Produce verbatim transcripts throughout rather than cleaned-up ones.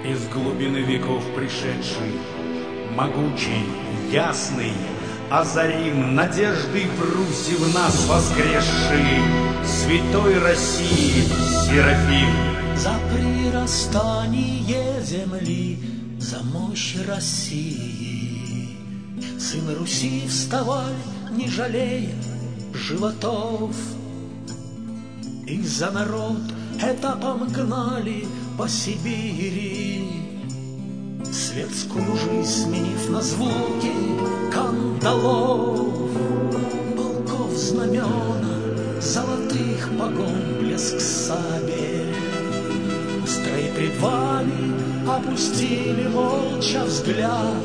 Из глубины веков пришедший, могучий, ясный, озарим надеждой Бруси в нас воскресший, святой России Серафим. За прирастание земли, за мощь России, сын Руси, вставай, не жалея животов. И за народ этапом гнали по Сибири, светскую жизнь сменив на звуки кандалов. Полков знамена, золотых погон блеск сабель, строй пред вами опустили молча взгляд.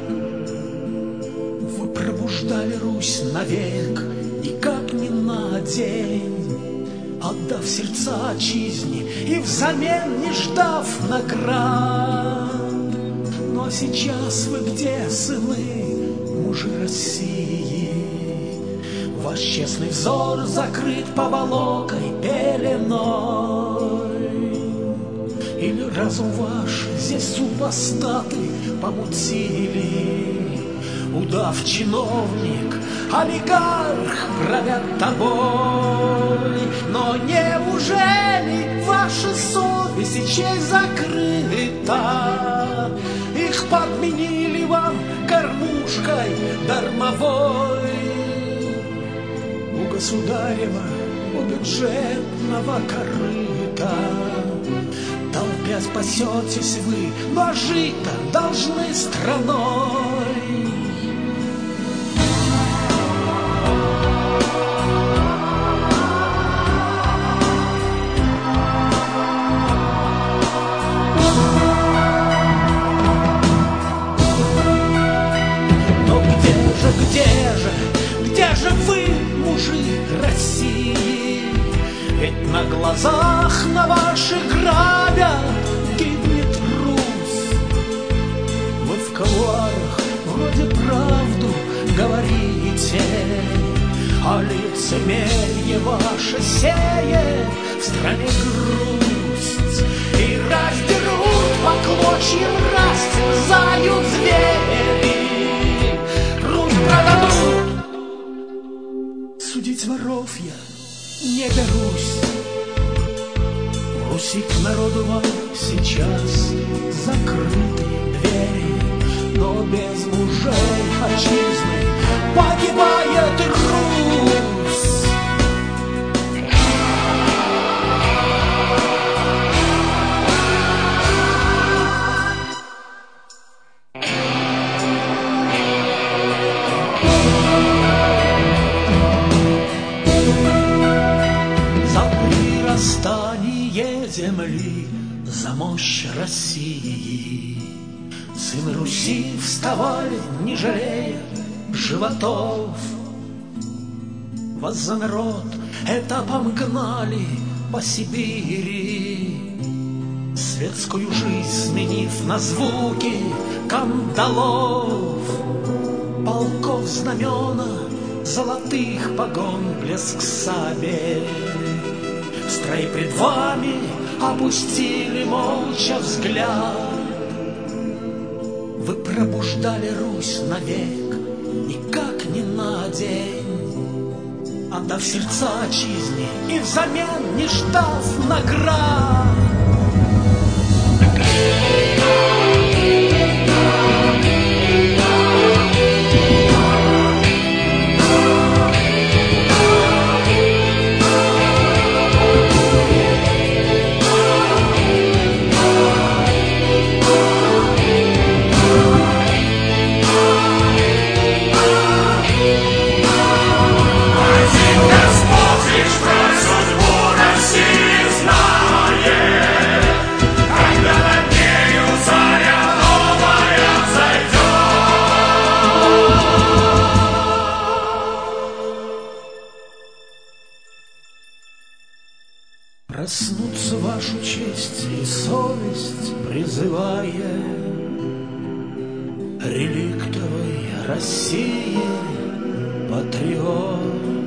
Вы пробуждали Русь навек, никак не на день, отдав сердца отчизне и взамен не ждав наград. Но сейчас вы где, сыны, мужи России? Ваш честный взор закрыт поволокой пеленой, или разум ваш здесь супостаты помутили? Удав чиновник, олигарх правят тобой. Но неужели ваша совесть и честь закрыта? Их подменили вам кормушкой дармовой. У государева, у бюджетного корыта толпя спасетесь вы, но жить-то должны страной. Где же, где же вы, мужи России? Ведь на глазах на ваших грабят гибнет Русь. Вы в кулуарах вроде правду говорите, а лицемерие ваше сеет в стране грусть. И раздерут по клочьям, растерзают звери, продадут. Судить воров я не берусь. В Руси к народу вам сейчас закрыты двери, но без мужей отчизны погибает Русь. Земли за мощь России, сын Руси, вставали, не жалея животов. Вас за народ этапом гнали по Сибири, светскую жизнь сменив на звуки кандалов. Полков знамена, золотых погон блеск сабель, строй пред вами опустили молча взгляд. Вы пробуждали Русь навек, никак не на день, отдав сердца отчизне и взамен не ждав наград. Проснуться вашу честь и совесть призывая, реликтовой России патриот.